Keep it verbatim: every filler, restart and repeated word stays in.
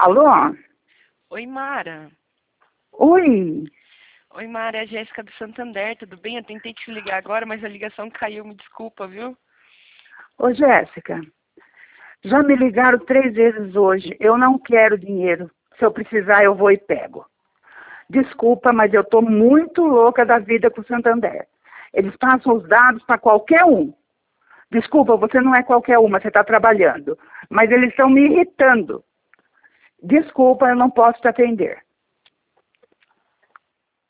Alô? Oi, Mara. Oi. Oi, Mara, é a Jéssica do Santander, tudo bem? Eu tentei te ligar agora, mas a ligação caiu, me desculpa, viu? Ô, Jéssica, já me ligaram três vezes hoje. Eu não quero dinheiro. Se eu precisar, eu vou e pego. Desculpa, mas eu estou muito louca da vida com o Santander. Eles passam os dados para qualquer um. Desculpa, você não é qualquer uma, você está trabalhando. Mas eles estão me irritando. Desculpa, eu não posso te atender.